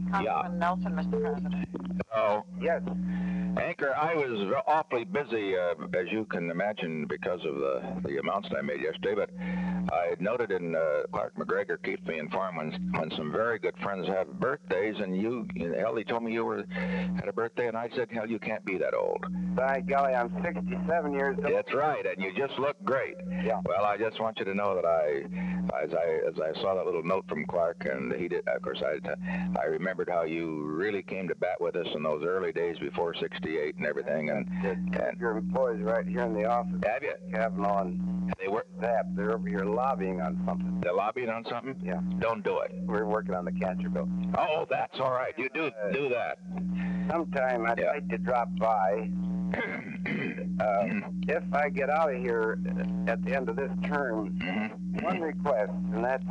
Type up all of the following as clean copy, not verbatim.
Congressman Nelson, Mr. President. Oh, Yes. Anchor, I was awfully busy, as you can imagine, because of the announcement I made yesterday, but I noted in Clark McGregor keeps me informed when some very good friends have birthdays, and Ellie told me you had a birthday, and I said, hell, you can't be that old. By golly, I'm 67 years old. That's right, and you just look great. Yeah. Well, I just want you to know that as I saw that little note from Clark, and he did, of course, I remembered how you really came to bat with us in those early days before '68 and everything, and your employees right here in the office. Have you? Kavanaugh and They were Zap, they're over here lobbying on something. they're lobbying on something. Yeah. Don't do it. We're working on the cancer bill. Oh, that's all right. You do that. Sometime I'd like to drop by. If I get out of here at the end of this term, one request, and that's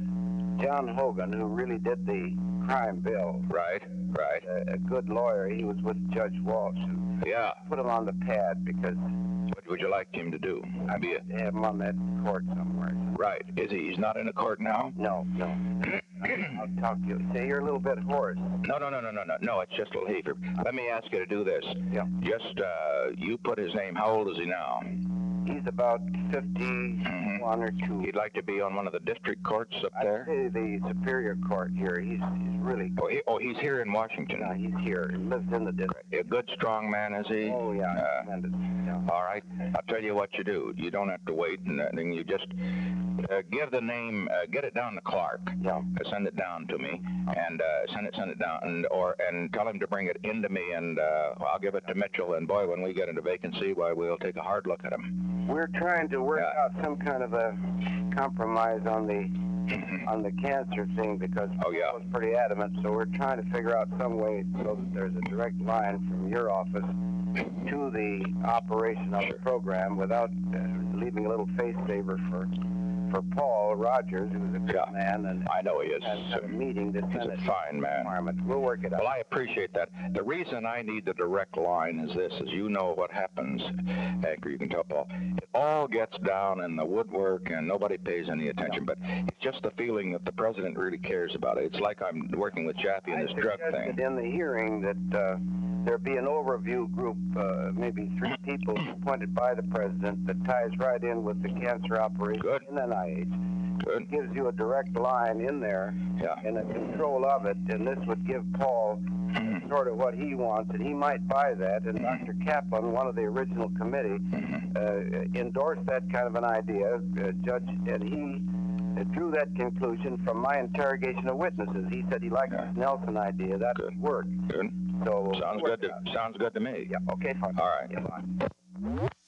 John Hogan, who really did the crime bill. Right. A good lawyer. He was with Judge Walsh. And Yeah. put him on the pad because What would you like him to do? I'd have him on that court somewhere. Right. Is he? He's not in a court now? No. I'll talk to you. Say, you're a little bit hoarse. No. No, it's just a little heifer. Let me ask you to do this. Yeah. Just, you put his name. How old is he now? He's about 51 or 2. He'd like to be on one of the district courts up I'd there? say the Superior Court here. He's really good. He's here in Washington. No, he's here. He lives in the district. A good, strong man, is he? Oh, yeah. Tremendous. Yeah. All right. I'll tell you what you do. You don't have to wait, and then you just give the name, get it down to Clark. Yeah. Send it down to me, and send it down, and tell him to bring it into me, and I'll give it to Mitchell. And boy, when we get into vacancy, why, we'll take a hard look at him. We're trying to work out some kind of a compromise on the cancer thing because Oh, yeah. I was pretty adamant. So we're trying to figure out some way so that there's a direct line from your office to the operation of the program without leaving a little face saver for Paul Rogers, who's a good man, and I know he is. had a meeting to He's send a it fine man. requirement. We'll work it out. Well, I appreciate that. The reason I need the direct line is this, as you know what happens, Anchor, you can tell Paul, it all gets down in the woodwork and nobody pays any attention, but it's just the feeling that the president really cares about it. It's like I'm working with Chappie in this drug I thing. suggested in the hearing that there be an overview group, maybe 3 people appointed by the president that ties right in with the cancer operation Good. in NIH. Good. It gives you a direct line in there Yeah. and a control of it, and this would give Paul sort of what he wants, and he might buy that. And Dr. Kaplan, one of the original committee, endorsed that kind of an idea, Judge, and he drew that conclusion from my interrogation of witnesses. He said he liked the Nelson idea. That Good. would work. Good. So Sounds good to me. yeah. Okay. Fine. All right. Yeah, fine.